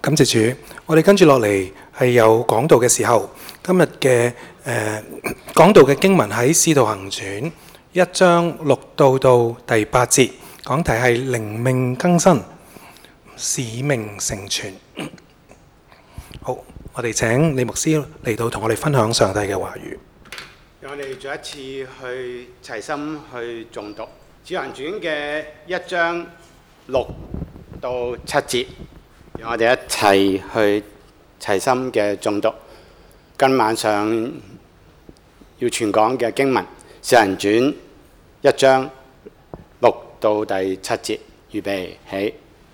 感謝主，我哋跟住落嚟係有講道嘅時候。今日嘅講道嘅經文喺《使徒行傳》1章6到第8節，講題係靈命更新，使命成全。好，我哋請李牧師嚟到同我哋分享上帝嘅話語。 讓我哋再一次去齊心去誦讀《使徒行傳》嘅1章6到7節，讓我哋一齊去齊心嘅誦讀。今晚上要傳講嘅經文《使徒行傳》1章6到第7節，預備起。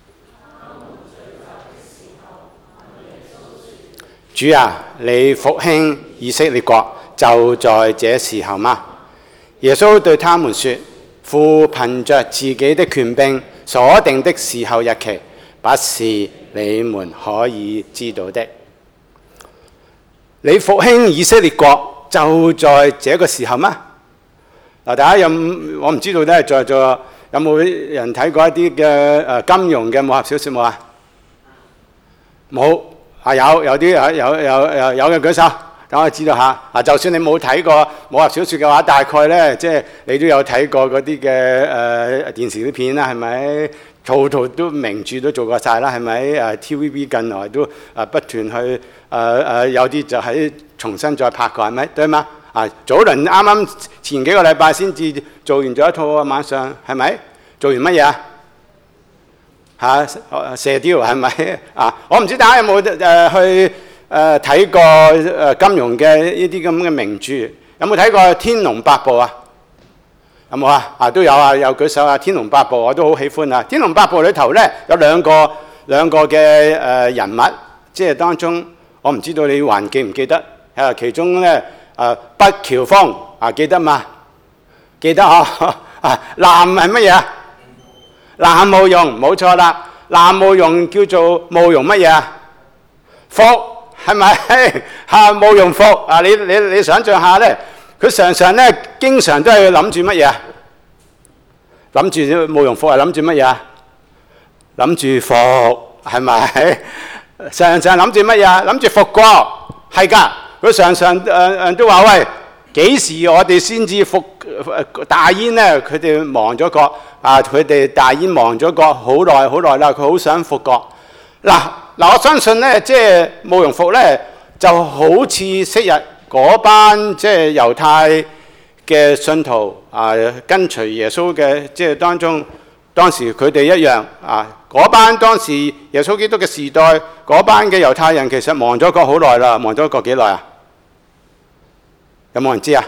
主啊，你復興以色列國就在這時候嗎？耶穌對他們說：父憑着自己的權柄所定的時候日期，不是你們可以知道的。你復興以色列國就在這個時候嗎？嗱，大家我唔知道咧，在座有冇人睇過一啲嘅金庸嘅武俠小説冇啊？冇啊，有啲有嘅舉手，等我知道下。就算你冇睇過武俠小説嘅話，大概咧即係你都有睇過嗰啲嘅電視啲片啦，係咪？套都名著都做過晒啦，係咪？TVB 近來都不斷去有啲就喺重新再拍過，係咪？對嗎？早輪啱啱前幾個禮拜先至做完咗一套晚上，係咪？做完乜嘢啊？射雕係咪？我唔知大家有冇去睇過金庸嘅呢啲咁嘅名著？有冇睇過《天龍八部》啊？有冇啊？都有啊，有舉手啊！《天龍八部》我都好喜歡啊！《天龍八部》裏頭咧有兩個嘅人物，即係當中我唔知道你還記唔記得？其中咧北喬峰記得嘛？記得南係乜嘢啊？南慕容，冇錯啦。南慕容叫做慕容乜嘢啊？復係咪？慕容復你想象下咧。佢常常咧，經常都係諗住乜嘢啊？諗住慕容復係諗住乜嘢啊？諗住復係咪？常常諗住乜嘢啊？諗住復國係㗎。佢常常都話：喂，幾時我哋先至復大燕咧？佢哋亡咗國佢哋大燕亡咗國好耐啦，佢好想復國。嗱，我相信咧，即係慕容復咧，就好似昔日嗰班即係猶太嘅信徒跟隨耶穌嘅即係當時佢哋一樣嗰班當時耶穌基督嘅時代嗰班嘅猶太人其實亡咗國好耐啦，亡咗國幾耐啊？有冇人知啊？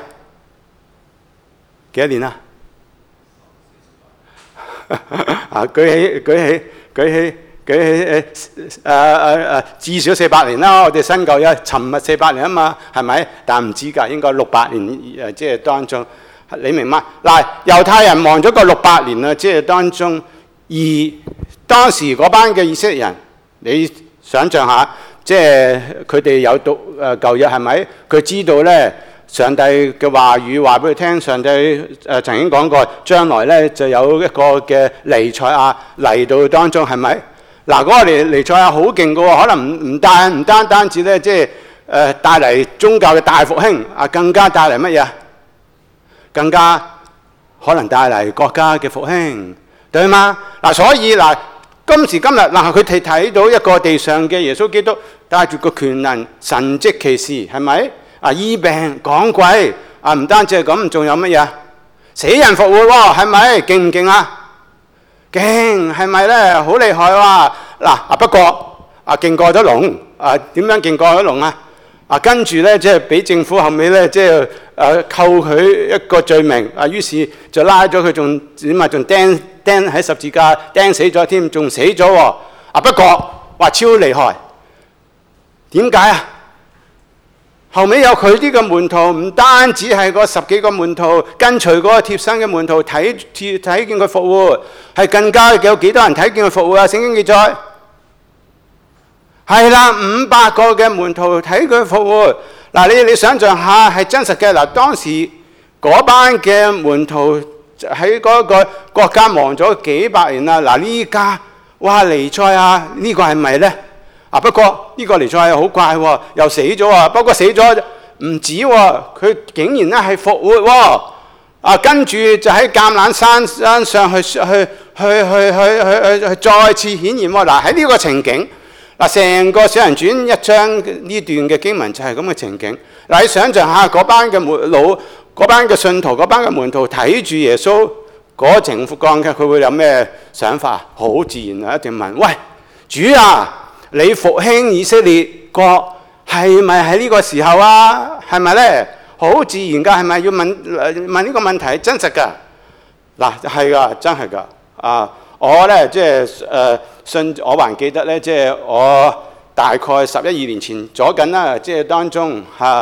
幾多年啊？舉起至少400年啦，我哋新舊約尋日400年啊嘛，係咪？但唔知㗎，應該600年即係當中，你明嗎？嗱，猶太人亡咗個600年啦，即係當中，而當時嗰班嘅以色列人，你想象下，即係佢哋有讀舊約係咪？佢知道咧，上帝嘅話語話俾佢聽，上帝曾經講過，將來咧就有一個嘅彌賽亞嚟到當中，係咪？嗱，嗰個彌賽亞好勁嘅喎，可能唔單止咧，即係帶嚟宗教嘅大復興更加帶嚟乜嘢？更加可能帶嚟國家嘅復興，對嗎？所以今時今日佢哋睇到一個地上嘅耶穌基督帶住個權能神蹟奇事，係咪？醫病趕鬼唔單止係咁，仲有乜嘢？死人復活喎，係咪？勁唔勁啊？勁係咪咧？好厲害喎！不過勁過咗龍點樣勁過咗龍啊？跟住咧即係俾政府後尾咧即係扣佢一個罪名於是就拉咗佢，仲點啊？仲釘喺十字架釘死咗添，仲死咗喎！不過話超厲害，點解啊？後尾有佢啲嘅門徒，唔單止係嗰10幾個門徒跟隨嗰個貼身嘅門徒睇見佢復活，係更加有幾多人睇見佢復活啊？聖經記載係啦，500個嘅門徒睇佢復活。你想象下係真實嘅。當時嗰班嘅門徒喺嗰個國家亡咗幾百年啦。呢家哇，彌賽亞呢個係咪咧？ 不過呢個彌賽亞好怪喎，又死咗喎。不過死咗唔止喎，佢竟然咧係復活喎。跟住就喺橄欖山上去再次顯現喎。嗱，喺呢個情景，成個使徒行傳1章呢段嘅經文就係咁嘅情景。嗱，你想象下嗰班嘅信徒、嗰班嘅門徒睇住耶穌嗰情況嘅，佢會有咩想法？好自然啊，一定問：喂，主啊，你復興以色列國係咪喺呢個時候啊？係咪呢？好自然㗎，係咪要問呢個問題？真實㗎。嗱，係㗎，真係㗎。我呢，即係信，我還記得呢，即係我大概11、12年前左近啦，即係當中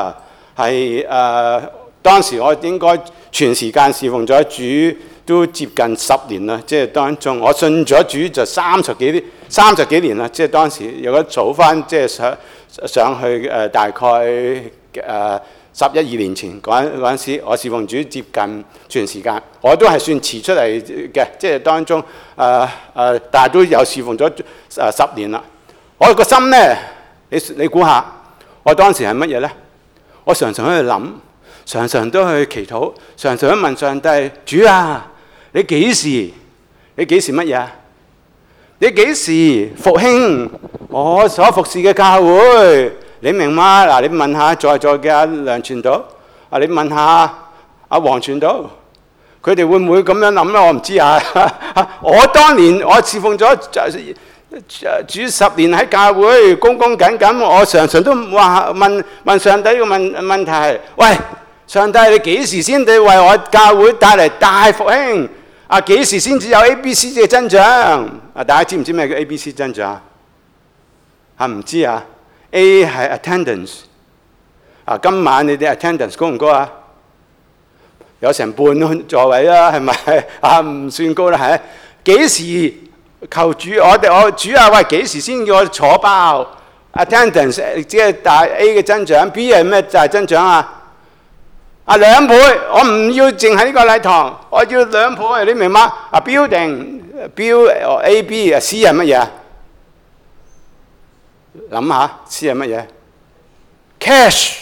當時我應該全時間侍奉咗主都接近10年啦，即係當中我信咗主就30幾年啦，即係當時如果數翻即係上去大概11、12年前嗰陣時，我侍奉主接近全時間，我都係算遲出嚟嘅，即係當中但係都有侍奉咗10年啦。我個心呢，你估下，我當時係乜嘢呢？我常常喺度諗，常常都去祈禱，常常都問上帝：主啊，你幾時乜嘢啊？你幾時復興我所服侍嘅教會？你明嗎？嗱，你問下在座嘅阿梁傳道，你問下阿黃傳道，佢哋會唔會咁樣諗咧？我唔知啊。我當年我侍奉咗主10年喺教會，恭恭謹謹，我常常都話問上帝個問題：喂，上帝，你幾時先至為我教會帶嚟大復興？幾時先至有 ABC 嘅增長？大家知唔知咩叫 ABC 增長啊？唔知啊。A 係 attendance， 今晚你哋 attendance 高唔高啊？有成半座位啦，係咪？唔算高啦，係。幾時求主？我主啊，喂，幾時先叫我坐爆 attendance？ 即係大 A 嘅增長 ，B 係咩大增長啊？2倍，我唔要淨係呢個禮堂，我要2倍，你明嗎？building A、B、C 係乜嘢啊？諗下 C 係乜嘢 ？cash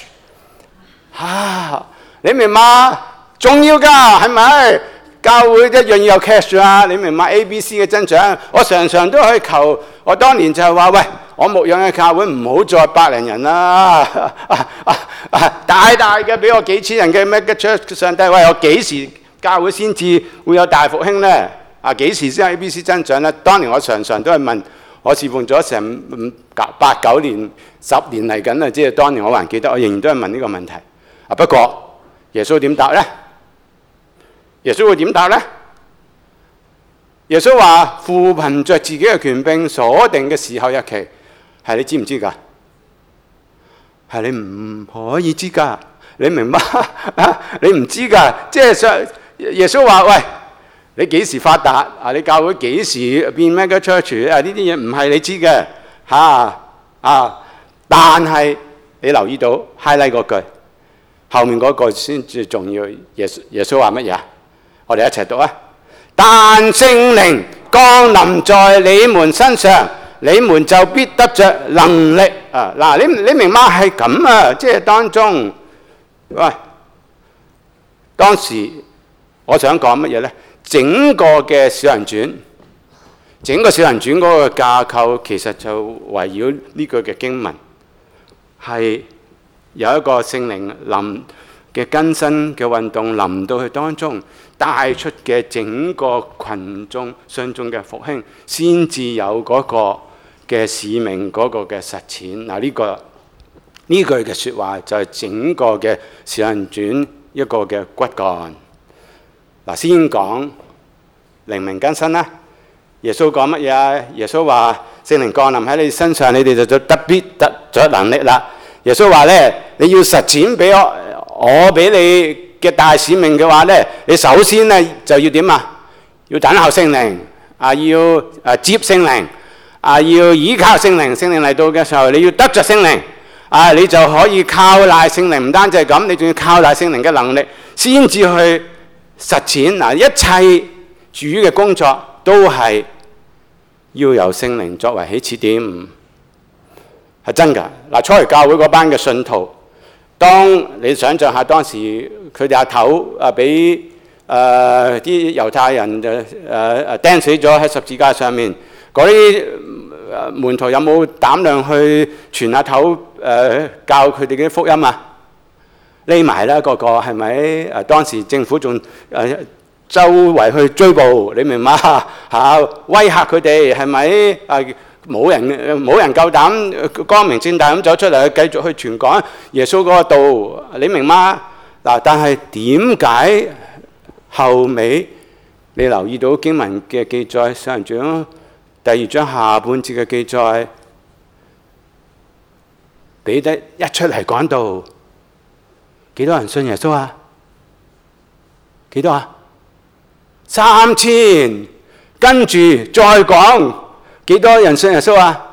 你明嗎？重要㗎，係咪？教會一樣要有 cash 啊！你明嗎 ？ABC 嘅增長，我常常都去求。我當年就係話：喂，我牧養嘅教會唔好再100零人啦，大嘅俾我幾千人嘅 mega church。上帝，喂，我幾時教會先至會有大復興呢？幾時先有 ABC 增長呢？當年我常常都係問。我侍奉咗成8、9年、10年嚟緊啦，即係當年我還記得，我仍然都係問呢個問題。不過耶穌點答呢？耶穌會點答呢？耶穌話：父憑着自己嘅權柄所定嘅時候日期，係你知唔知㗎？係你唔可以知㗎，你明嗎？你唔知㗎，即係耶穌話：喂！你幾時發達？你教會幾時變 mega church？ 呢啲嘢唔係你知嘅但係你留意到 highlight 嗰句，後面嗰句先至重要。耶穌話乜嘢啊？我哋一齊讀啊！但聖靈降臨在你們身上，你們就必得着能力。你明嗎？係咁啊！即係當中，喂，當時我想講乜嘢呢？整個嘅使徒行傳，整個使徒行傳嗰個架構其實就圍繞呢句嘅經文，係有一個聖靈臨嘅更新嘅運動臨到去當中，帶出嘅整個群眾信眾嘅復興，先至有嗰個嘅使命嗰個嘅實踐。呢句嘅説話就係整個嘅使徒行傳一個嘅骨幹。先講靈命更新啦。耶穌講乜嘢啊？耶穌話聖靈降臨喺你身上，你哋就必得咗能力啦。耶穌話咧，你要實踐俾我俾你嘅大使命嘅話咧，你首先咧就要點啊？要等候聖靈要接聖靈要依靠聖靈。聖靈嚟到嘅時候，你要得着聖靈你就可以靠賴聖靈。唔單止係咁，你仲要靠賴聖靈嘅能力，先至去實踐。一切主嘅工作都係要由聖靈作為起始點。 係真㗎。嗱，初期教會嗰班嘅信徒，當你想象下當時佢哋阿頭俾啲猶太人釘死咗喺十字架上面，嗰啲門徒有冇膽量去傳阿頭教佢哋嘅福音啊？匿埋啦，個係咪？當時政府仲周圍去追捕，你明嘛？威嚇佢哋係咪？冇人夠膽光明正大咁走出嚟繼續去傳講耶穌嗰個道，你明嗎？嗱，但係點解後尾你留意到經文嘅記載，使徒行傳第2章下半節嘅記載，彼得一出嚟講道，幾多人信耶穌啊？幾多啊？3000，跟住再講幾多人信耶穌啊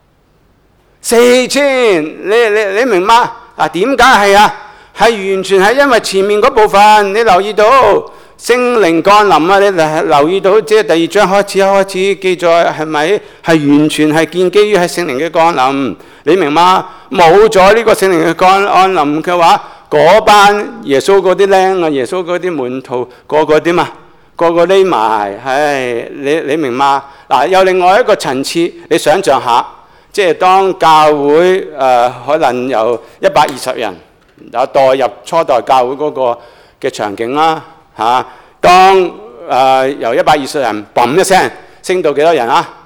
？4000，你明嗎？點解係啊？係完全係因為前面嗰部分，你留意到聖靈降臨啊！你留意到即係第2章開始記載係咪？係完全係建基於喺聖靈嘅降臨，你明嗎？冇咗呢個聖靈嘅降臨嘅話，嗰班耶穌嗰啲僆啊，耶穌嗰啲門徒個個點啊？個個匿埋，你明嗎？嗱，有另外一個層次，你想象下，即係當教會可能有120人，有代入初代教會嗰個嘅場景啦嚇。當由120人嘣一聲升到幾多人啊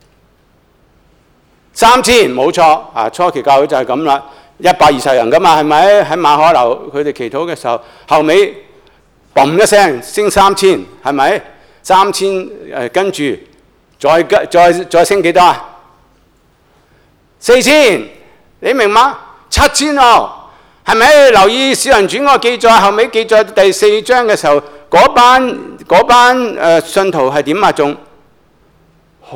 ？3000，冇錯啊！初期教會就係咁啦，120人噶嘛，係咪？喺馬可樓佢哋祈禱嘅時候，後尾嘣一聲升3000，係咪？3000跟住再升幾多啊？4000，你明嗎？7000喎，係咪？留意使徒行傳嗰個記載，後尾記載第4章嘅時候，嗰班信徒係點啊？仲好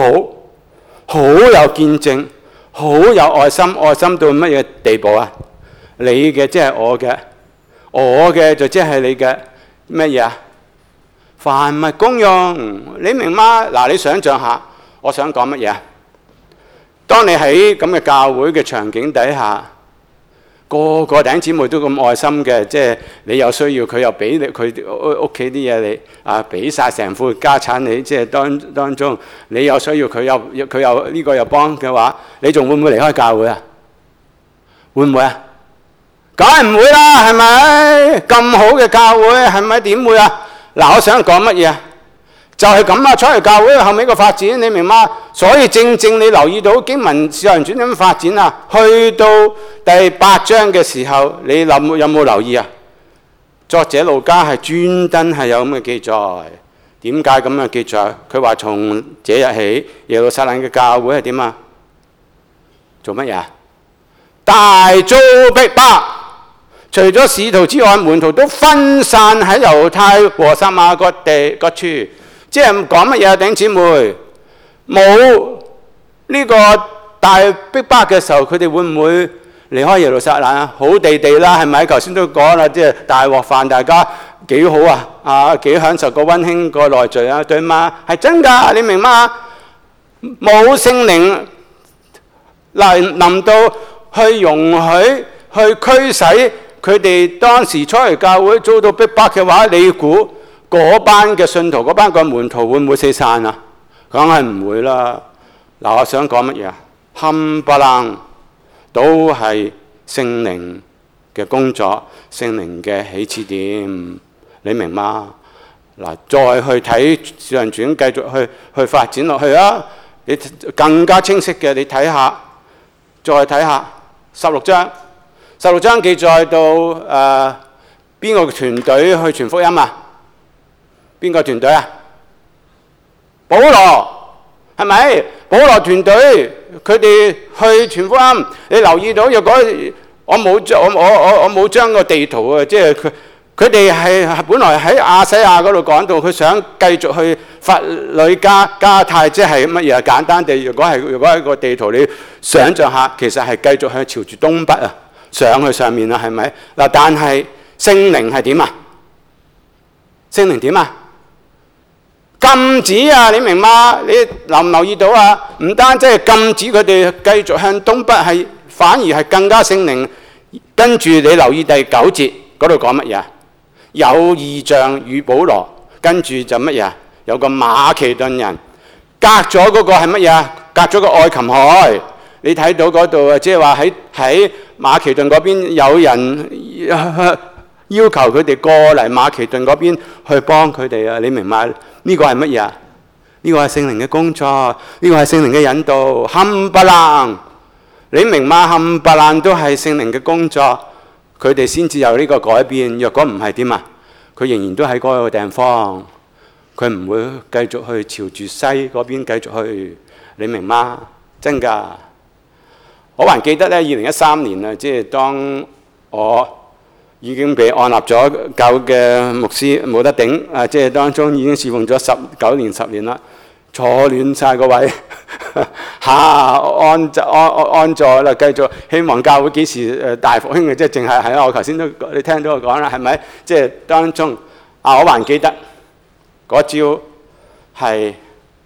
有見證，好有愛心，愛心到乜嘢地步啊？你嘅即係我嘅，我嘅就即係你嘅乜嘢啊？凡物公用，你明嗎？嗱，你想象下，我想講乜嘢啊？當你喺咁嘅教會嘅場景底下，個弟兄姊妹都咁愛心嘅，即係你有需要，佢又俾你佢屋企啲嘢你俾晒成副家產你，即係當中你有需要，佢又呢個又幫嘅話，你仲會唔會離開教會啊？會唔會啊？梗係唔會啦，係咪？咁好嘅教會係咪點會啊？嗱，我想講乜嘢啊？就係咁啊！初期教會後尾個發展，你明嗎？所以正你留意到經文使徒行傳點樣發展啊？去到第8章嘅時候，你有冇留意啊？作者路加係專登係有咁嘅記載。點解咁嘅記載？佢話從這日起，耶路撒冷嘅教會係點啊？做乜嘢啊？大遭逼迫。除咗使徒之外，門徒都分散喺猶太和撒瑪各處。即係講乜嘢啊？弟兄姊妹，冇呢個大逼迫嘅時候，佢哋會唔會離開耶路撒冷啊？好地地啦，係咪？頭先都講啦，即係大鑊飯，大家幾好啊！幾享受個溫馨個內聚啊，對嗎？係真㗎，你明嗎？冇聖靈臨到去容許、去驅使佢哋當時初期教會遭到逼迫嘅話，你估嗰班嘅信徒、嗰班嘅門徒會唔會四散啊？梗係唔會啦。嗱，我想講乜嘢啊？冚唪唥都係聖靈嘅工作，聖靈嘅起始點，你明嗎？嗱，再去睇使徒行傳，繼續去發展落去啊！你更加清晰嘅，你睇下，再睇下16章。16章記載到邊個團隊去傳福音啊？邊個團隊啊？保羅係咪？保羅團隊佢哋去傳福音，你留意到若果我冇將個地圖啊，即係佢哋係本來喺亞西亞嗰度講到，佢想繼續去弗呂加泰，即係乜嘢？簡單地，如果係個地圖，你想像下，其實係繼續去朝住東北啊，上去上面啊，係咪？嗱，但係聖靈係點啊？聖靈點啊？ 禁止啊！你明嗎？你留唔留意到啊？唔單止係禁止佢哋繼續向東北，係反而係更加聖靈。跟住你留意第9節嗰度講乜嘢？有異象與保羅，跟住就乜嘢？有個馬其頓人隔咗嗰個係乜嘢？隔咗個愛琴海。你睇到嗰度啊，即係話喺馬其頓嗰邊有人要求佢哋過嚟馬其頓嗰邊去幫佢哋啊！你明白呢個係乜嘢？呢個係聖靈嘅工作，呢個係聖靈嘅引導，冚唪唥。你明嗎？冚唪唥都係聖靈嘅工作，佢哋先至有呢個改變。若果唔係點啊？佢仍然都喺嗰個地方，佢唔會繼續去朝住西嗰邊繼續去。你明嗎？真㗎！我還記得呢，2013年啊，即係當我已經被按立咗教嘅牧師冇得頂啊！即係當中已經侍奉咗9年10年啦，坐亂晒個位安坐啦，繼續希望教會幾時大復興嘅，即係淨係我頭先都你聽到我講啦，係咪？即係當中啊，我還記得嗰朝係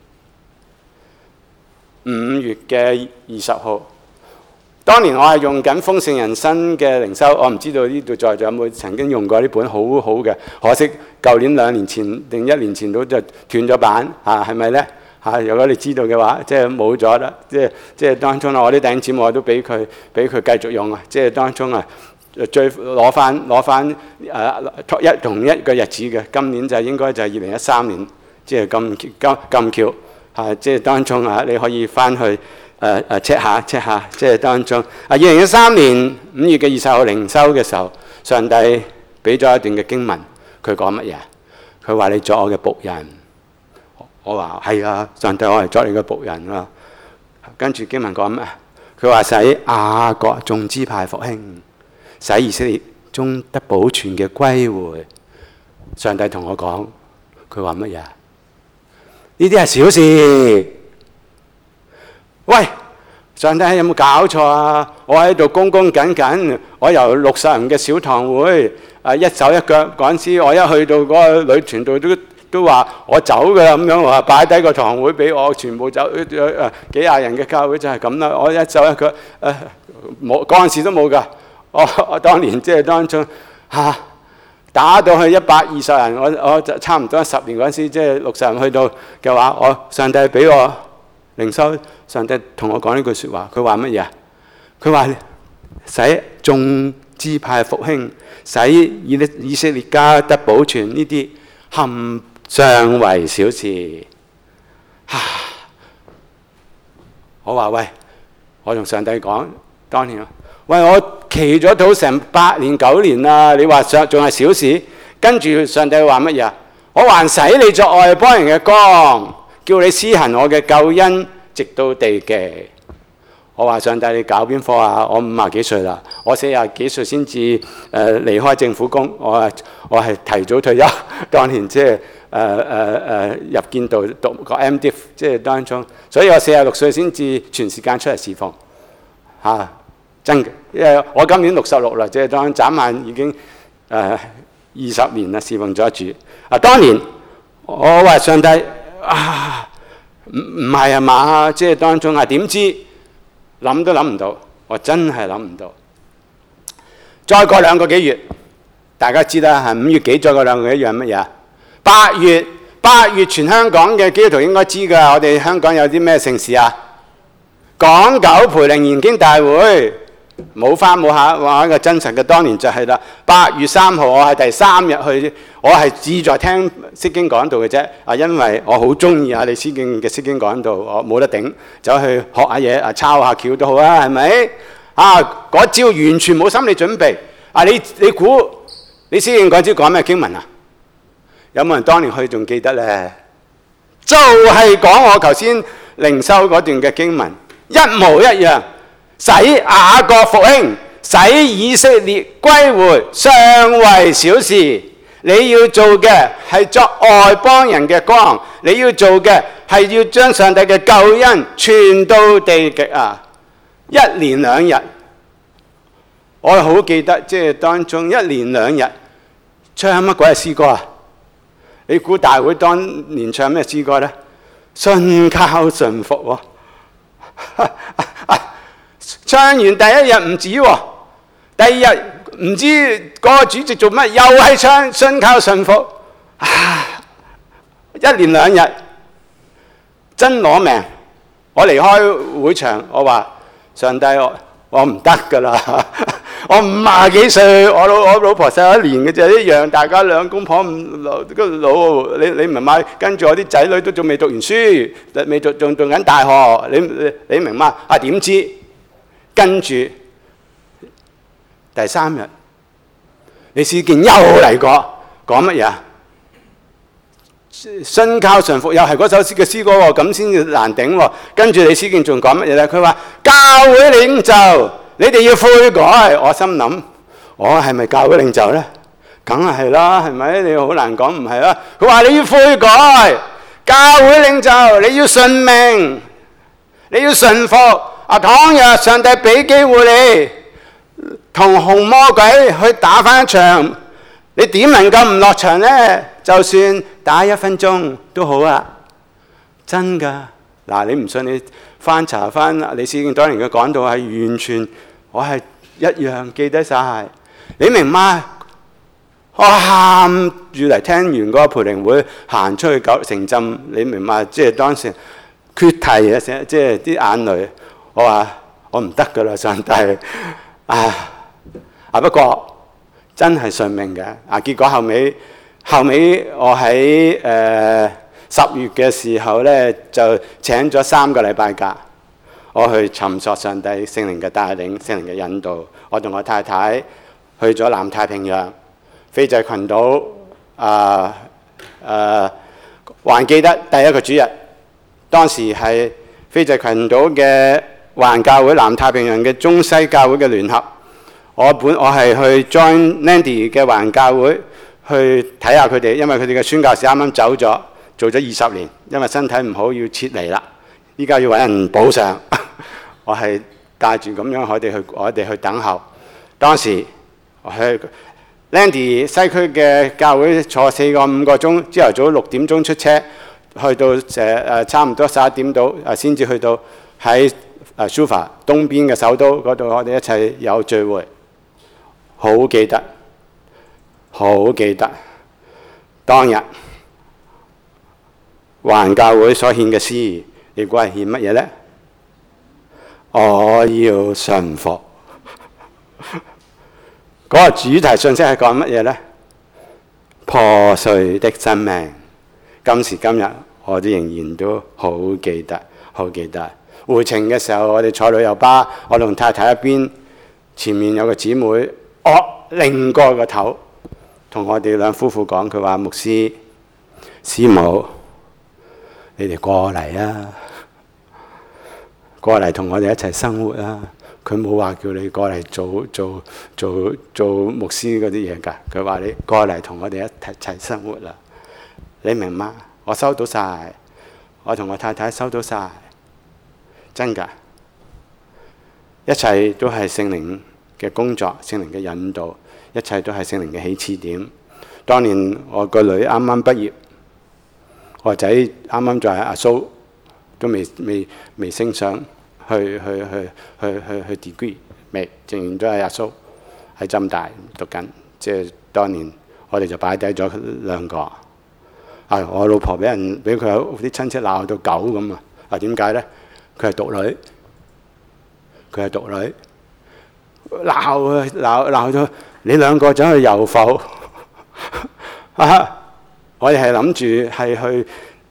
5月嘅20號。當年我係用緊豐盛人生嘅靈修，我唔知道呢度在座有冇曾經用過呢本好好嘅，可惜舊年2年前定1年前到就斷咗版嚇，係咪呢？嚇？如果你知道嘅話，即係冇咗啦，即係當中我啲弟兄姊妹我都俾佢繼續用啊，即係當中啊攞翻同一個日子嘅，今年就應該就係2013年，即係咁巧嚇，即係當中啊你可以翻去。check 下，即係當中2013年5月嘅20號靈修嘅時候，上帝俾咗一段嘅經文，佢講乜嘢？佢話你作我嘅僕人，我話係啊，上帝我係作你嘅僕人啊。跟住經文講咩？佢話使雅各眾支派復興，使以色列中得保存嘅歸回。上帝同我講，佢話乜嘢？呢啲係小事。喂，上帝有冇搞錯啊？我喺度恭恭謹謹，我由60人嘅小堂會一手一腳嗰陣時，我一去到嗰個女團度都話我走㗎啦咁樣，話擺低個堂會俾我，全部走幾廿人嘅教會就係咁啦。我一手一腳冇嗰陣時都冇㗎。我當年即係當中打到去120人，我就差唔多10年嗰陣時，即係60人去到嘅話，上帝俾我靈修。上帝同我講呢句説話，佢話乜嘢？佢話使眾支派復興，使以色列家得保存，呢啲冚尚為小事。我話喂，我同上帝講，當年喂我祈咗禱成8年9年啦，你話仲係小事？跟住上帝話乜嘢？我還使你作外邦人嘅光，叫你施行我嘅救恩。直到地極，我話上帝你搞邊科啊？我50幾歲啦，我40幾歲先至離開政府工，我係提早退休。當年即係入建道讀個 MDiv， 即係當中，所以我46歲先至全時間出嚟侍奉真嘅，因為我今年66啦，即係當眨眼已經20年啦，侍奉咗主。當年我話上帝唔係啊嘛，即係當中點知諗都諗唔到，我真係諗唔到。再過2個幾月，大家知啦，係5月幾再過2個幾月係乜嘢？8月全香港嘅基督徒應該知㗎。我哋香港有啲咩盛事啊？港九培靈研經大會，冇翻冇下，話一個真實嘅。當年就係啦，8月3號我係第3日去，我係志在聽釋經講道嘅啫。因為我好中意李思敬嘅釋經講道，我冇得頂，走去學下嘢，抄下橋都好啊，係咪？嗰朝完全冇心理準備。你估李思敬嗰朝講咩經文啊？有冇人當年去仲記得呢？就係講我頭先靈修嗰段嘅經文，一模一樣。使雅各復興，使以色列歸回，尚為小事。你要做嘅係作外邦人嘅光，你要做嘅係要將上帝嘅救恩傳到地極啊！1連2日，我好記得，即係當中1連2日唱乜鬼嘅詩歌啊？ 你估大會當年唱咩詩歌呢？信靠順服喎。唱完第一日唔止喎，第二日唔知嗰個主席做乜，又係唱信靠順服。一連兩日真攞命。我離開會場，我話上帝，我唔得㗎啦！我50幾歲，我老婆細1年嘅啫，一樣，大家兩公婆老，你明嘛？跟住我啲仔女都仲未讀完書，仲讀緊大學，你明嘛？點知跟住第3日，李思健又嚟過，講乜嘢？信靠順服又係嗰首詩嘅詩歌喎，咁先至難頂喎。跟住李思健仲講乜嘢咧？佢話教會領袖，你哋要悔改。我心諗，我係咪教會領袖咧？梗係啦，係咪？你好難講唔係啦。佢話你要悔改，教會領袖你要順命，你要順服。倘若上帝俾機會你同紅魔鬼去打返一場，你點能夠唔落場呢？就算打1分鐘都好啊！真㗎。嗱，你唔信你翻查翻李思健當年嘅講道，係完全我係一樣記得晒。你明嗎？我喊住嚟聽完嗰個培靈會，行出去九城鎮，你明嗎？即係當時決堤嘅時候，即係啲眼淚。我話我唔得㗎啦，上帝不過真係順命嘅。結果後尾我喺10月嘅時候呢，就請咗3個禮拜假，我去尋索上帝聖靈嘅帶領、聖靈嘅引導。我同我太太去咗南太平洋、斐濟群島。還記得第一個主日，當時係斐濟群島嘅華人教會、南太平洋嘅中西教會嘅聯合。我係去 join Landy 嘅華人教會去睇下佢哋，因為佢哋嘅宣教士啱啱走咗，做咗20年，因為身體唔好要撤離啦，依家要揾人補償。我係帶住咁樣我哋去等候。當時我去 Landy 西區嘅教會坐4個5個鐘，朝頭早6點鐘出車，去到差唔多11點到先至去到喺Suva 東邊嘅首都嗰度，我哋一齊有聚會。好記得當日華人教會所獻嘅詩，亦估係獻乜嘢呢？我要順服。嗰個主題信息係講乜嘢呢？破碎的生命。今時今日我哋仍然都好記得。回程嘅時候，我哋坐旅遊巴，我同太太一邊，前面有個姊妹，擰過個頭，同我哋兩夫婦講，佢話牧師、師母，你哋過嚟啊，過嚟同我哋一齊生活啊！佢冇話叫你過嚟做牧師嗰啲嘢㗎，佢話你過嚟同我哋一齊生活啦。你明嗎？我收到晒，我同我太太收到晒，真㗎，一切都係聖靈嘅工作，聖靈嘅引導，一切都係聖靈嘅起始點。當年我個女啱啱畢業，我仔啱啱就係阿蘇，都未升上去 degree， 未，仍然都係阿蘇喺浸大讀緊。即係當年我哋就擺低咗2個。我老婆俾佢啲親戚鬧到狗咁啊！點解呢？佢係獨女，鬧咗你2個走去遊浮。我哋係諗住係去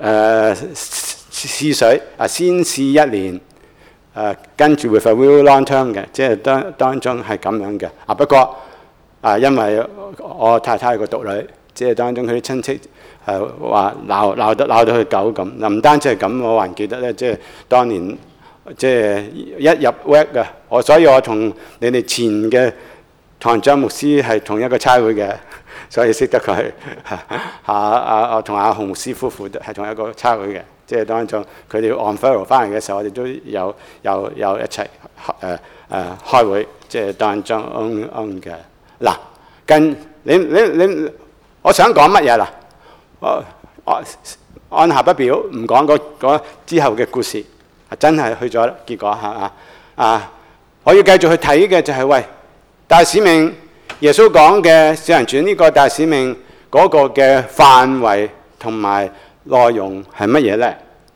試水先試1年，跟住會 for real long term 嘅，即係當中係咁樣嘅。不過因為我太太係個獨女，即係當中佢啲親戚話鬧到佢狗咁。唔單止係咁，我還記得咧，即係當年即係一入 work 嘅，所以我同你哋前嘅唐張牧師係同一個差會嘅，所以識得佢。我同阿洪牧師夫婦係同一個差會嘅，即係當中佢哋 on furlough 翻嚟嘅時候，我哋都有一齊開會，即係當中 on 嘅。嗱，我想講乜嘢啦？ 按下不表，唔講嗰之後嘅故事，真係去咗結果我要繼續去睇嘅就係喂大使命，耶穌講嘅使人傳呢個大使命嗰個嘅範圍同埋內容係乜嘢呢？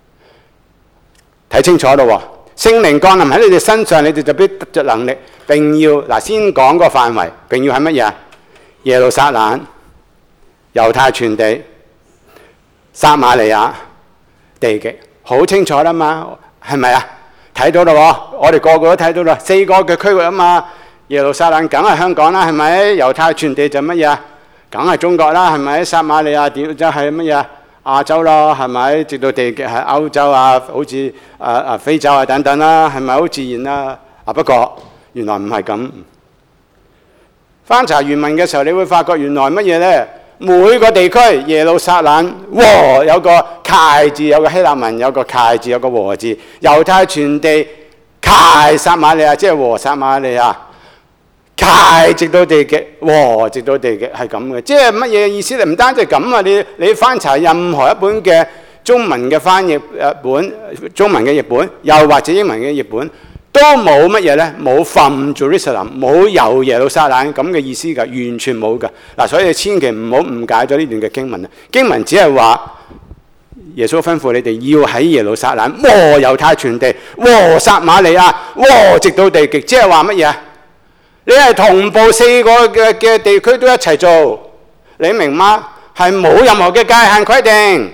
睇清楚咯喎！聖靈降臨喺你哋身上，你哋就必得着能力。並要先講個範圍，並要係乜嘢？耶路撒冷、猶太全地、撒瑪利亞、地極，好清楚啦嘛，係咪啊？睇到啦喎，我哋個個都睇到啦，4個嘅區域啊嘛。耶路撒冷梗係香港啦，係咪？猶太全地就乜嘢？梗係中國啦，係咪？撒瑪利亞點就係乜嘢？亞洲咯，係咪？直到地極係歐洲啊，好似非洲啊等等啦，係咪好自然啦？不過原來唔係咁。翻查原文嘅時候，你會發覺原來乜嘢呢？每個地區耶路撒冷，有個楷字，有個希臘文，有個楷字，有個和字。猶太全地楷撒瑪利亞，即係和撒瑪利亞。楷直到地極，直到地極係咁嘅，即係乜嘢意思咧？唔單止係咁啊！你翻查任何一本嘅中文嘅翻譯本、中文嘅譯本，又或者英文嘅譯本，都冇乜嘢咧，冇 from Jerusalem， 冇由耶路撒冷咁嘅意思㗎，完全冇㗎。嗱，所以你千祈唔好誤解咗呢段嘅經文啊！經文只係話耶穌吩咐你哋要喺耶路撒冷，猶太全地，撒瑪利亞，直到地極，即係話乜嘢？你係同步4個嘅地區都一齊做，你明嗎？係冇任何嘅界限規定，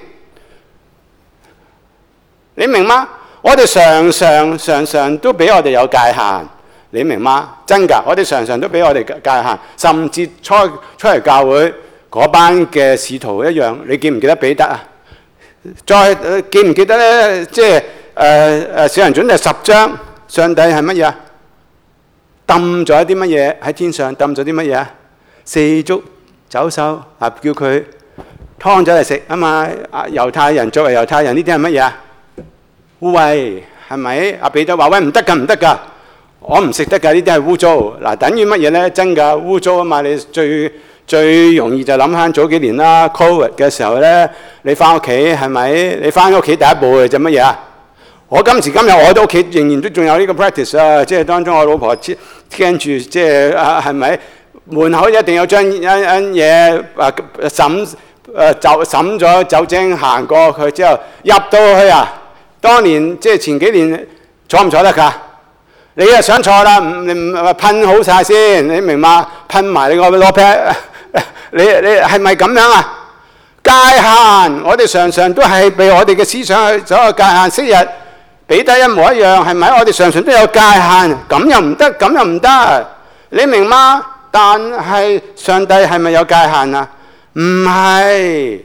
你明嗎？我哋常常都俾我哋有界限，你明嗎？真㗎，我哋常常都俾我哋界限，甚至出嚟教會嗰班嘅使徒一樣。你記唔記得彼得啊？再記唔記得呢？即係使人傳第10章，上帝係乜嘢？抌咗一啲乜嘢喺天上？抌咗啲乜嘢？4足走獸叫佢劏咗嚟食啊嘛！猶太人作為猶太人，呢啲係乜嘢？污穢係咪？彼得話：喂，唔得㗎，唔得㗎，我唔食得㗎，呢啲係污糟。嗱，等於乜嘢呢？真㗎，污糟啊嘛！你最容易就諗翻早幾年啦 ，Covid 嘅時候呢，你翻屋企係咪？你翻屋企第一步就乜嘢啊？我今時今日我哋屋企仍然都仲有呢個 practice 啊！即係當中我老婆驚住，即係係咪門口一定有張嘢審咗酒精行過佢之後入到去啊！當年即係前幾年坐唔坐得㗎？你又想坐啦，你噴好晒先，你明嘛？噴埋你個攞 pad， 你係咪咁樣啊？界限，我哋常常都係被我哋嘅思想去走個界限。昔日彼得一模一樣，係咪？我哋常常都有界限，咁又唔得，咁又唔得，你明嗎？但係上帝係咪有界限啊？唔係，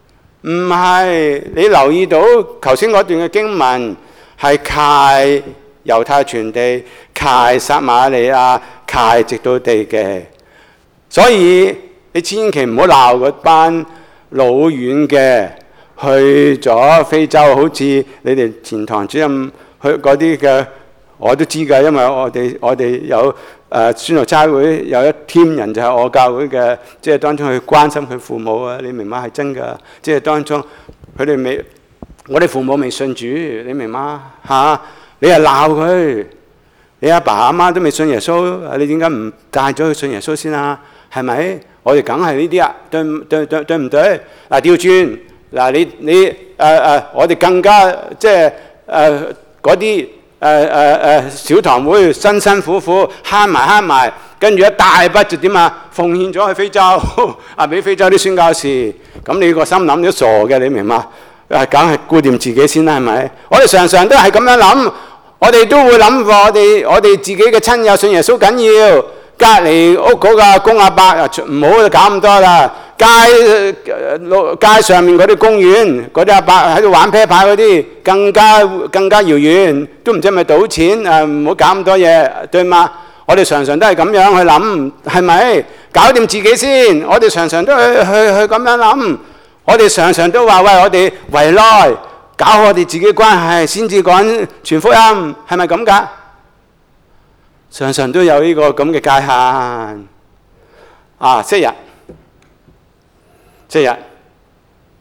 你留意到頭先嗰段嘅經文係楷猶太全地，楷撒瑪利亞，楷直到地嘅，所以你千祈唔好鬧嗰班老遠嘅。去咗非洲，好似你哋前堂主任去嗰啲嘅，我都知㗎，因為我哋有宣道差會有一 team 人就係我教會嘅，即係當中去關心佢父母啊，你明嗎？係真㗎，即係當中我哋父母未信主，你明嗎？你係鬧佢，你阿爸阿媽都未信耶穌，你點解唔帶咗佢信耶穌先啊？係咪？我哋梗係呢啲啊，對唔對？嗱，調轉。嗱，我哋更加即係嗰啲小堂會辛辛苦苦慳埋，跟住一大筆就點啊？奉獻咗去非洲俾非洲啲宣教士。咁你個心諗都傻嘅，你明嘛？梗係顧掂自己先啦，係咪？我哋常常都係咁樣諗，我哋都會諗過我哋自己嘅親友信耶穌緊要，隔離屋嗰個阿公阿伯唔好搞咁多啦。街上面嗰啲公園，嗰啲阿伯喺度玩啤牌嗰啲，更加遙遠，都唔知係咪賭錢唔好搞咁多嘢，對嗎？我哋常常都係咁樣去諗，係咪？搞掂自己先。我哋常常都去咁樣諗，我哋常常都話喂，我哋圍內搞好我哋自己關係先至講傳福音，係咪咁㗎？常常都有呢個咁嘅界限。昔日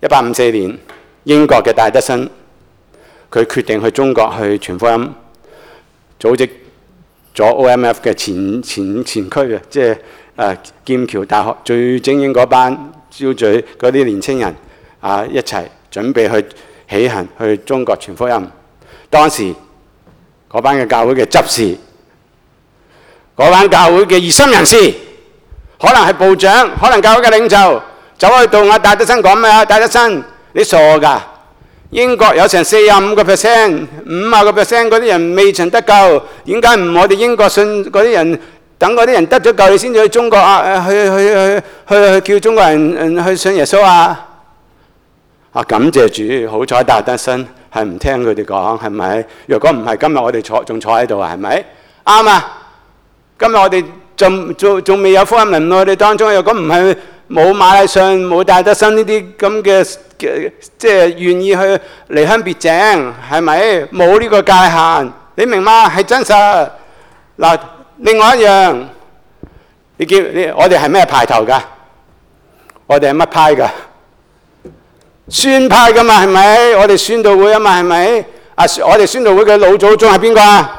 1854年，英國嘅戴德生佢決定去中國去傳福音，組織咗 OMF 嘅前驅嘅，即係劍橋大學最精英嗰班招聚嗰啲年青人一齊準備去起行去中國傳福音。當時嗰班嘅教會嘅執事，嗰班教會嘅熱心人士，可能係部長，可能教會嘅領袖，走去到戴德生講咩啊？戴德生，你傻㗎！英國有成45%、50% 嗰啲人未曾得救，點解唔我哋英國信嗰啲人，等嗰啲人得咗救，你先至去中國去叫中國人去信耶穌啊？感謝主，好彩戴德生係唔聽佢哋講，係咪？若果唔係，今日我哋仲坐喺度啊？係咪？啱啊！今日我哋仲未有福音臨到我哋當中，若果唔係冇馬禮遜、冇戴德生呢啲咁嘅，即係願意去離鄉別井，係咪？冇呢個界限，你明嗎？係真實。嗱，另外一樣，我哋係咩派頭㗎？我哋係乜派㗎？宣派㗎嘛，係咪？我哋宣道會啊嘛，係咪？我哋宣道會嘅老祖宗係邊個啊？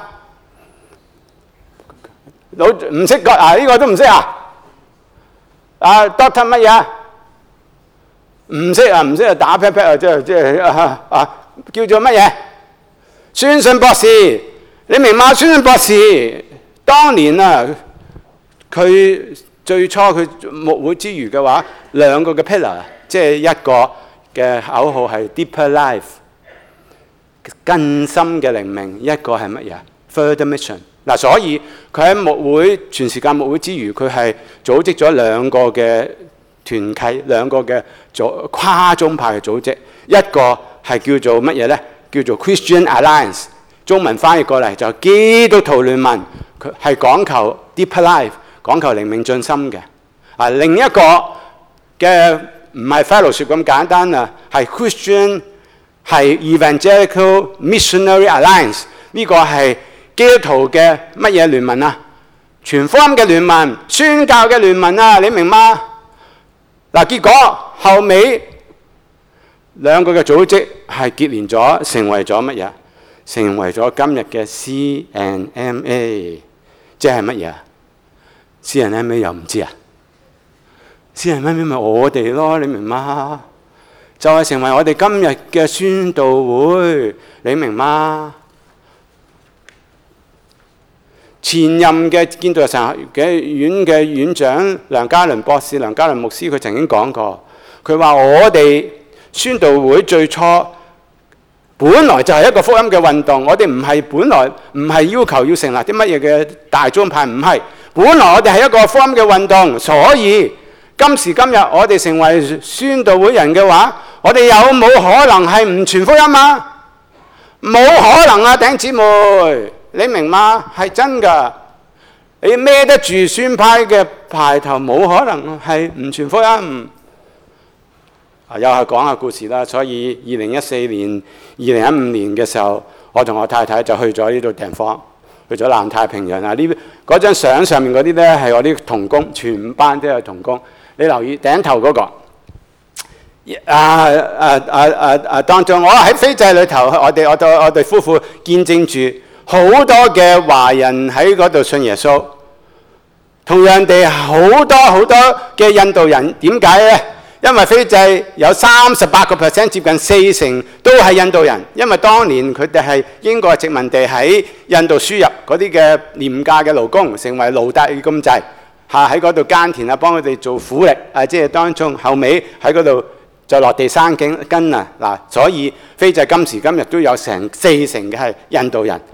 唔識講呢個都唔識啊？Doctor 乜嘢啊？唔識啊，打劈劈啊，即係叫做乜嘢？宣信博士，你明嗎？宣信博士當年啊，佢最初佢牧會之餘嘅話，兩個嘅 pillar， 即係一個嘅口號係 Deeper Life， 更深嘅靈命，一個係乜嘢 ？Further Mission。所以佢喺牧會全時間牧會之餘，佢係組織咗兩個嘅團契，兩個嘅跨宗派嘅組織，一個係叫做乜嘢呢？叫做 Christian Alliance， 中文翻譯過嚟就基督徒聯盟，佢係講求 Deeper Life， 講求靈命進深嘅。另一個嘅唔係 fellowship 咁簡單啊，係 Christian 係 Evangelical Missionary Alliance， 呢個係基督徒嘅乜嘢聯盟啊？傳福音嘅聯盟、宣教嘅聯盟啊！你明嗎？結果後尾兩個嘅組織係結連咗，成為咗乜嘢？成為咗今日嘅 CNMA， 即係乜嘢？CNMA 又唔知啊？CNMA 咪我哋咯，你明嗎？就係成為我哋今日嘅宣道會，你明嗎？前任嘅建道神學院嘅院長梁家麟博士、梁家麟牧師，佢曾經講過，佢話我哋宣道會最初本來就係一個福音嘅運動，我哋本來唔係要求要成立啲乜嘢嘅大宗派，唔係，本來我哋係一個福音嘅運動，所以今時今日我哋成為宣道會人嘅話，我哋有冇可能係唔傳福音啊？冇可能啊，弟兄姊妹！你明嗎？係真㗎，你孭得住宣派嘅牌頭，冇可能係唔傳福音。又係講下故事啦。所以2014年、2015年嘅時候，我同我太太就去咗呢度訂房，去咗南太平洋啊。嗰張相上面嗰啲呢，係我啲同工，全班都有同工。你留意頂頭嗰個。當中我喺斐濟裏頭，我哋夫婦見證住好多嘅華人喺嗰度信耶穌，同樣地好多嘅印度人。點解呢？因為斐濟有38%，接近40%都係印度人。因為當年佢哋係英國殖民地喺印度輸入嗰啲嘅廉價嘅勞工，成為奴隸咁滯，喺嗰度耕田啊，幫佢哋做苦力即係當中後尾喺嗰度就落地生根啊！所以斐濟今時今日都有成40%嘅係印度人。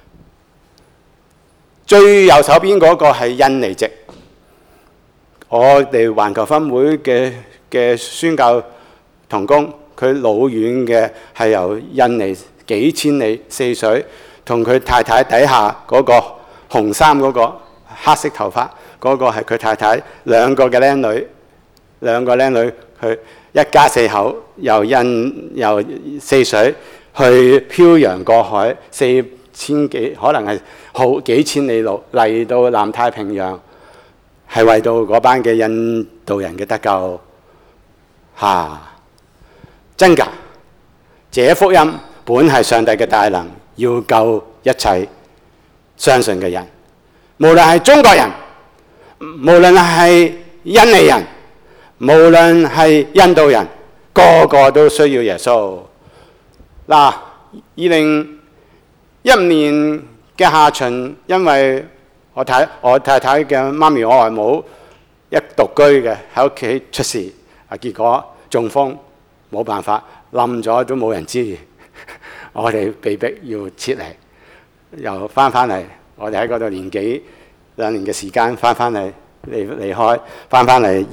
最右手邊嗰個係印尼籍，我哋環球分會嘅宣教同工，佢老遠嘅係由印尼幾千里四水，同佢太太底下嗰個紅衫嗰個黑色頭髮嗰個係佢太太，兩個靚女，佢一家4口由四水去漂洋過海4000幾，可能係好幾千里路嚟到南太平洋，係為到嗰班嘅印度人嘅得救。 真㗎？這福音本係上帝嘅大能，要救一切相信嘅人，無論係中國人，無論係印尼人，無論係印度人，個個都需要耶穌。嗱，2015年嘅下旬，因為我太太嘅媽咪，我外母一獨居嘅喺屋企出事，結果中風，冇辦法冧咗都冇人知，我哋被逼要撤離，又翻嚟，我哋喺嗰度2年嘅時間翻嚟離開，翻嚟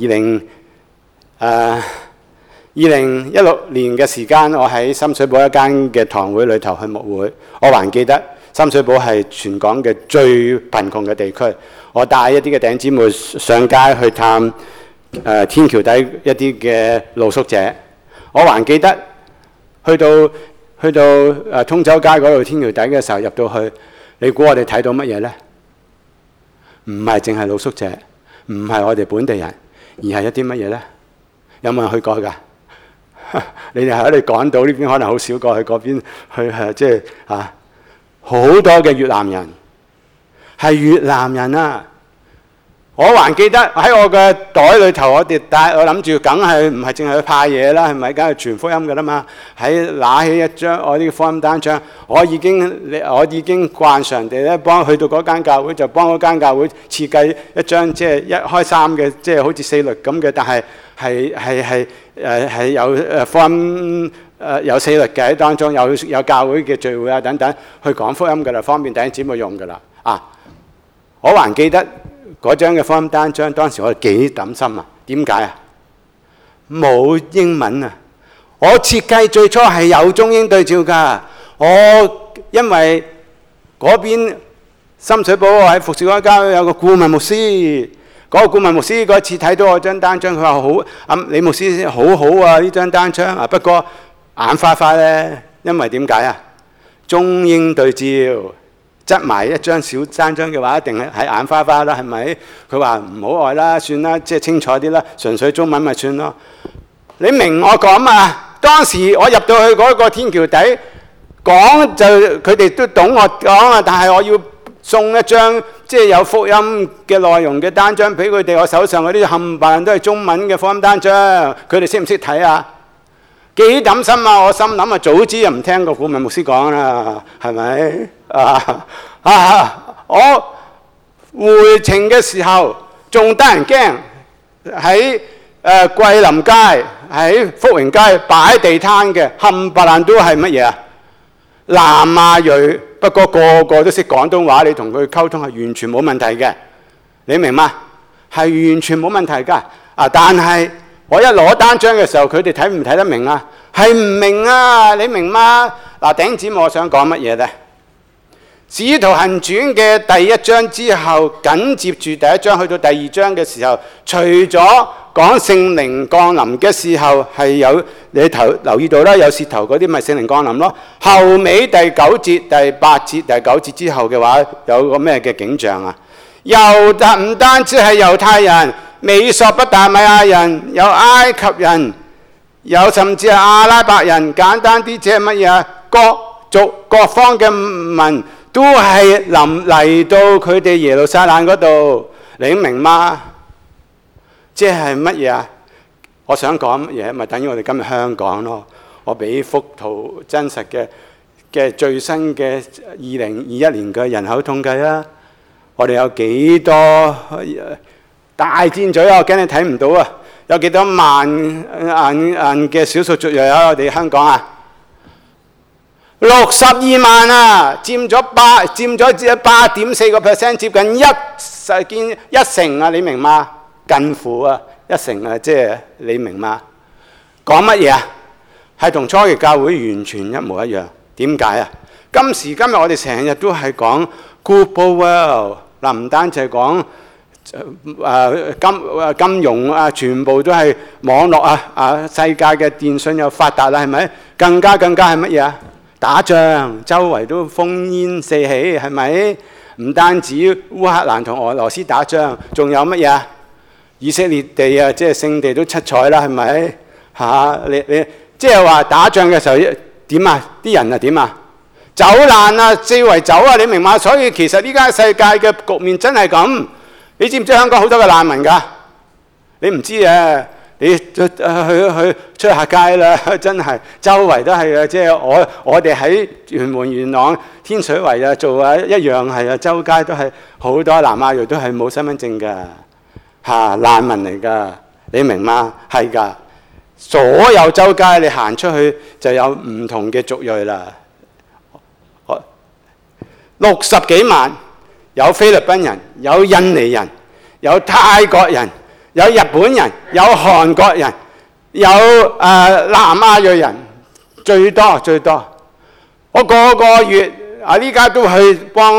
2016年嘅時間，我喺深水埗一間嘅堂會裏頭去牧會，我還記得深水埗係全港嘅最貧窮嘅地區，我帶一啲嘅弟兄姊妹上街去探天橋底一啲嘅露宿者，我還記得去到通州街嗰度天橋底嘅時候入到去，你估我哋睇到乜嘢呢？唔係淨係露宿者，唔係我哋本地人，而係一啲乜嘢呢？有冇人去過㗎？你哋喺度港島呢邊可能好少過去嗰邊去，好多嘅越南人，係越南人啊！我還記得喺我嘅袋裏頭，我諗住梗係唔係淨係去派嘢啦，係咪？梗係傳福音㗎啦嘛。喺拿起一張我啲福音單張，我已經慣常地咧去到嗰間教會，就幫嗰間教會設計一張即係一開3嘅，即係好似4律咁嘅，但係係有福音有4律嘅喺當中，有教會嘅聚會啊等等，去講福音㗎啦，方便弟兄姊妹用㗎啦。我還記得嗰張嘅福音單張，當時我幾擔心啊！點解啊？冇英文啊！我設計最初係有中英對照㗎。因為嗰邊深水埗喺服侍嗰間有個顧問牧師，嗰個顧問牧師嗰次睇到我張單張，佢話好李牧師好好啊呢張單張啊，不過眼花花咧，因為點解啊？中英對照。執埋一張小單張嘅話，一定係眼花花啦，係咪？佢話唔好愛啦，算啦，即係清楚啲啦，純粹中文咪算咯。你明我講嘛？當時我入到去嗰個天橋底講，就佢哋都懂我講啊，但係我要送一張即係有福音嘅內容嘅單張俾佢哋，我手上嗰啲冚唪唥都係中文嘅福音單張，佢哋識唔識睇啊？幾擔心啊！我心諗啊，早知又唔聽個顧問牧師講啦，係咪？我回程嘅時候仲得人驚，喺桂林街、喺福榮街擺地攤嘅冚唪唥都係乜嘢啊？南亞裔，不過個個都識廣東話，你同佢溝通係完全冇問題嘅，你明嗎？係完全冇問題㗎。但係我一攞單張嘅時候，佢哋睇唔睇得明啊？係唔明啊？你明嗎？弟兄姊妹，我想講乜嘢呢？《使徒行傳》嘅第1章之後，緊接住第1章去到第2章嘅時候，除咗講聖靈降臨嘅時候係有你留意到啦，有舌頭嗰啲咪聖靈降臨咯。後尾第9節、第8節、第9節之後嘅話，有個咩嘅景象啊？唔單止係猶太人、美索不達米亞人，有埃及人，有甚至係阿拉伯人。簡單啲即係乜嘢啊？各族各方嘅民都係嚟到佢哋耶路撒冷嗰度，你明嗎？即係乜嘢啊？我想講乜嘢咪等於我哋今日香港咯。我俾幅圖真實嘅最新嘅2021年嘅人口統計啦。我哋有幾多大尖嘴啊？我驚你睇唔到啊！有幾多萬嘅少數族裔喺我哋香港啊？62萬啊，佔咗8.4%，接近一成啊！你明嗎？近乎啊1成啊，即係你明嗎？講乜嘢啊？係同初期教會完全一模一樣。點解啊？今時今日我哋成日都係講 global world， 唔單止係講金融啊，全部都係網絡啊，世界嘅電信又發達啦，係咪？更加係乜嘢啊？打仗，周圍都烽煙四起，係咪？唔單止烏克蘭同俄羅斯打仗，仲有乜嘢啊？以色列地啊，即係聖地都七彩啦，係咪？你即係話打仗嘅時候點啊？啲人啊點啊？走難啊，四圍走啊，你明嘛？所以其實呢家世界嘅局面真係咁。你知唔知香港好多嘅難民㗎？你唔知啊？你去出下街啦，真係周圍都係啊！即係我哋喺屯門元朗天水圍啊做啊一樣係啊，周街都係好多南亞裔都係冇身份證㗎嚇，難民嚟㗎，你明嗎？係㗎，所有周街你行出去就有唔同嘅族裔啦。60幾萬，有菲律賓人，有印尼人，有泰國人，有日本人，有韓國人，有南亞裔人，最多。我個月呢家都去幫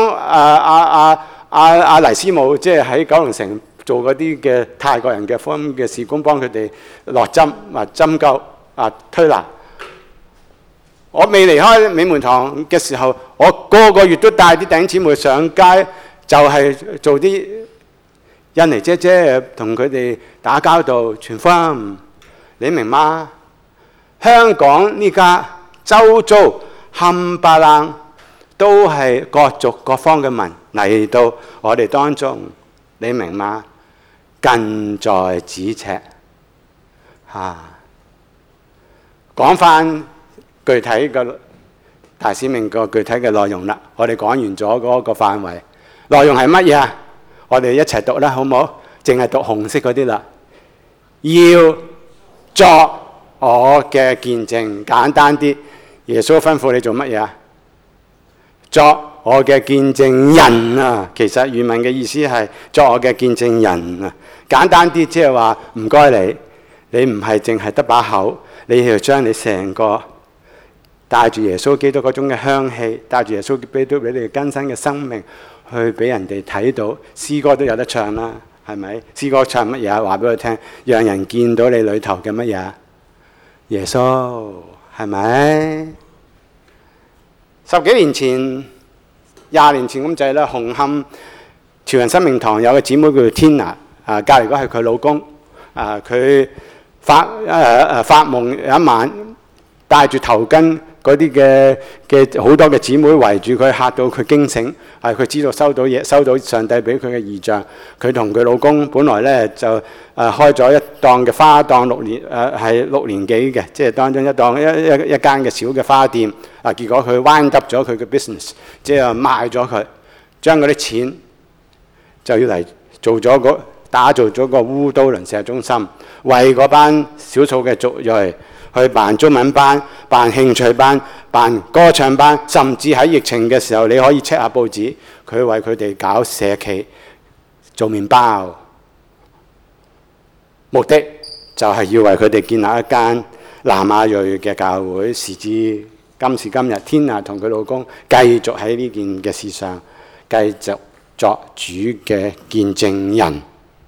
黎師母，即係喺九龍城做嗰啲嘅泰國人嘅福音嘅事工，幫佢哋落針針灸推拿。我未離開美門堂嘅時候，我個月都帶啲弟兄姊妹上街，就係做啲印尼姐姐同佢哋打交道傳福音，你明嗎？香港呢家周遭冚唪唥都係各族各方嘅民嚟到我哋當中，你明嗎？近在咫尺嚇。講返具體嘅大使命個具體嘅內容啦，我哋講完咗嗰個範圍，內容係乜嘢啊？我哋一齊讀啦，好唔好？淨係讀紅色嗰啲啦。要作我嘅見證，簡單啲。耶穌吩咐你做乜嘢啊？作我嘅見證人啊！其實原文嘅意思係作我嘅見證人啊。簡單啲，即係話唔該你唔係淨係得把口，你要將你成個帶住耶穌基督嗰種嘅香氣，帶住耶穌基督俾你更新嘅生命，去俾人哋睇到。詩歌都有得唱啦，係咪？詩歌唱乜嘢啊？話俾佢聽，讓人見到你裏頭嘅乜嘢？耶穌，係咪？10幾年前、20年前咁滯啦，紅磡潮人生命堂有個姊妹叫做 Tina， 隔離嗰係佢老公，佢發夢有一晚戴住頭巾。嗰啲嘅好多嘅姊妹圍住佢，嚇到佢驚醒。佢知道收到嘢，收到上帝俾佢嘅異象。佢同佢老公本來咧就開咗一檔嘅花檔，6年係6年幾嘅，即係當中一間嘅小嘅花店。結果佢彎急咗佢嘅 business， 即係賣咗佢，將嗰啲錢就要嚟打造咗個烏都鄰舍中心，為嗰班少數嘅族裔去辦中文班、辦興趣班、辦歌唱班，甚至喺疫情嘅時候，你可以 check 下報紙，佢為佢哋搞社企、做麵包，目的就係要為佢哋建立一間南亞裔嘅教會。時至今時今日，天啊同佢老公繼續喺呢件嘅事上繼續作主嘅見證人。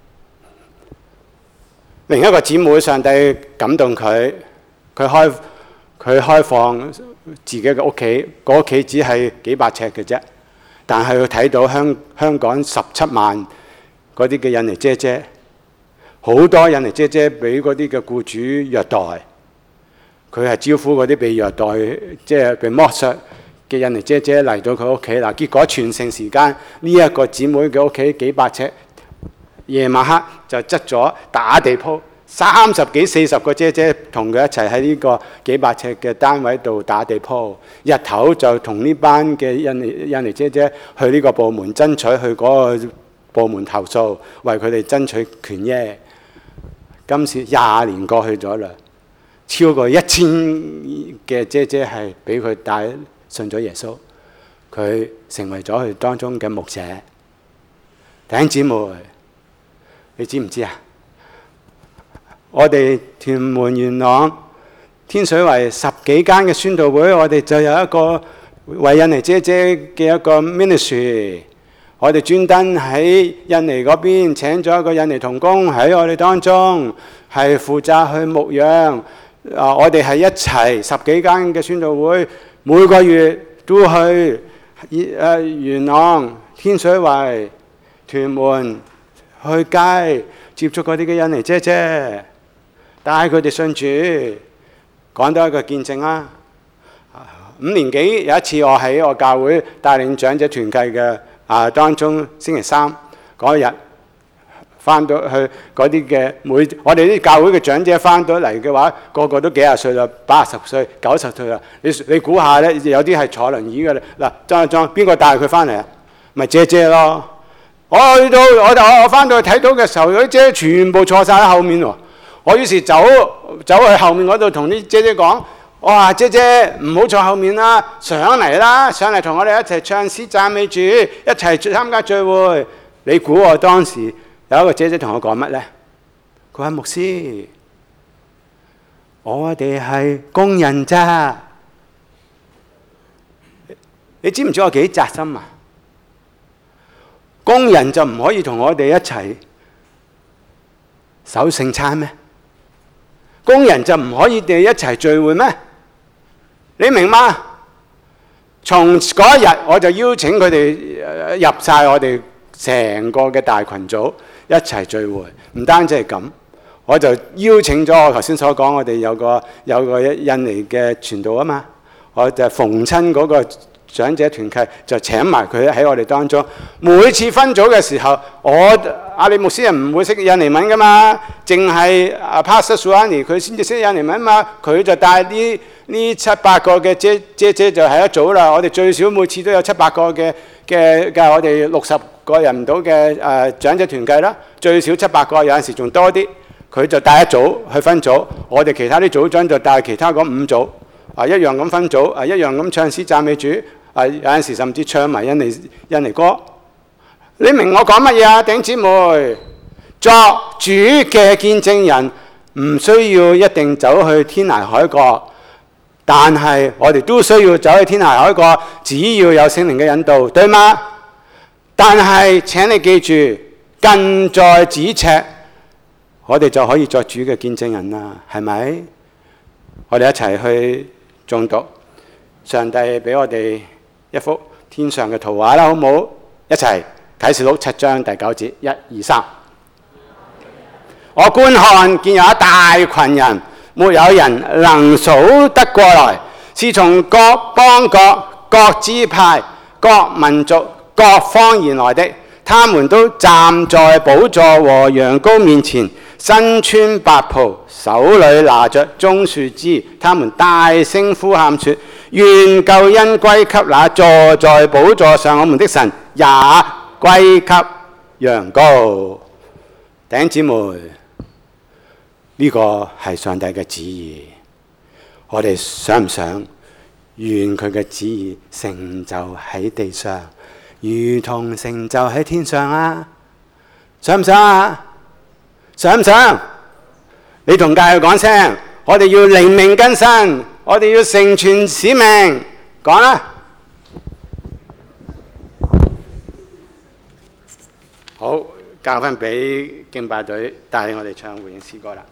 另一個姊妹，上帝感動佢。佢開放自己嘅屋企，個屋企只係幾百尺嘅啫，但係佢睇到香港17萬嗰啲嘅印尼姐姐，好多印尼姐姐俾嗰啲嘅僱主虐待，佢係招呼嗰啲被虐待，即係被剝削嘅印尼姐姐嚟到佢屋企嗱，結果全盛時間呢一個姊妹嘅屋企幾百尺，夜晚黑就執咗打地鋪。30幾40個姐姐同佢一齊喺呢個幾百尺嘅單位度打地鋪，日頭就同呢班嘅印尼姐姐去呢個部門爭取，去嗰個部門投訴，為佢哋爭取權益。今次20年過去咗啦，超過1000嘅姐姐係俾佢帶信咗耶穌，佢成為咗佢當中嘅牧者。弟兄姊妹，你知唔知啊？我哋屯門元朗天水圍10幾間嘅宣道會，我哋就有一個為印尼姐姐嘅一個 ministry。我哋專登喺印尼嗰邊請咗一個印尼同工喺我哋當中，係負責去牧養。我哋係一齊10幾間嘅宣道會，每個月都去元朗、天水圍、屯門去街接觸嗰啲嘅印尼姐姐。帶佢哋信主， 講多一個見證啦。5年幾有一次，我喺我教會帶領長者團契嘅當中，星期三嗰日翻到去嗰啲嘅我哋啲教會嘅長者翻到嚟嘅話，個個都幾廿歲啦，80歲、90歲啦。你估下咧，有啲係坐輪椅嘅啦。嗱，裝邊個帶佢翻嚟啊？咪姐姐咯。我去到我翻到去睇到嘅時候，嗰啲姐全部坐晒喺後面喎。我於是走去後面嗰度同啲姐姐講：我話姐姐唔好坐後面啦，上嚟啦，上嚟同我哋一齊唱詩讚美主，一齊參加聚會。你估我當時有一個姐姐同我講乜呢？佢話：牧師，我哋係工人咋？你知唔知我幾扎心啊？工人就唔可以同我哋一齊守聖餐咩？工人就唔可以哋一齊聚會咩？你明嗎？從嗰一日我就邀請佢哋入晒我哋成個嘅大群組一齊聚會。唔單止係咁，我就邀請咗我頭先所講，我哋有個印尼嘅傳道啊嘛，我就逢親嗰個長者團契就請埋佢喺我哋當中。每次分組嘅時候，阿里牧師人唔會識印尼文噶嘛，淨係Pastor Suani佢先至識印尼文嘛。佢就帶呢7-8個嘅姐姐就係一組啦。我哋最少每次都有7-8個嘅我哋60個人唔到嘅長者團契啦，最少7-8個，有陣時仲多啲。佢就帶一組去分組，我哋其他啲組長就帶其他嗰5組，一樣咁分組，一樣咁唱詩讚美主，有陣時甚至唱埋印尼歌。你明我講乜嘢啊？弟兄姊妹，作主嘅見證人唔需要一定走去天涯海角，但係我哋都需要走去天涯海角，只要有聖靈嘅引導，對嗎？但係請你記住，近在咫尺，我哋就可以作主嘅見證人啦，係咪？我哋一齊去誦讀上帝俾我哋一幅天上嘅圖畫啦，好唔好？一齊啟示錄7章第9節，1、2、3。我觀看見有一大群人，沒有人能數得過來，是從各邦國、各支派、各民族、各方言來的。他們都站在寶座和羊羔面前，身穿白袍，手裏拿着棕樹枝。他們大聲呼喊說：願救恩歸給那坐在寶座上我們的神，也歸給羊羔。弟兄姊妹，呢個係上帝嘅旨意，我哋想唔想願佢嘅旨意成就喺地上，如同成就喺天上啊？想唔想啊？想唔想？你同教友講聲，我哋要靈命更新，我哋要成全使命，講啦。好，交翻俾敬拜隊帶領我哋唱回應詩歌啦。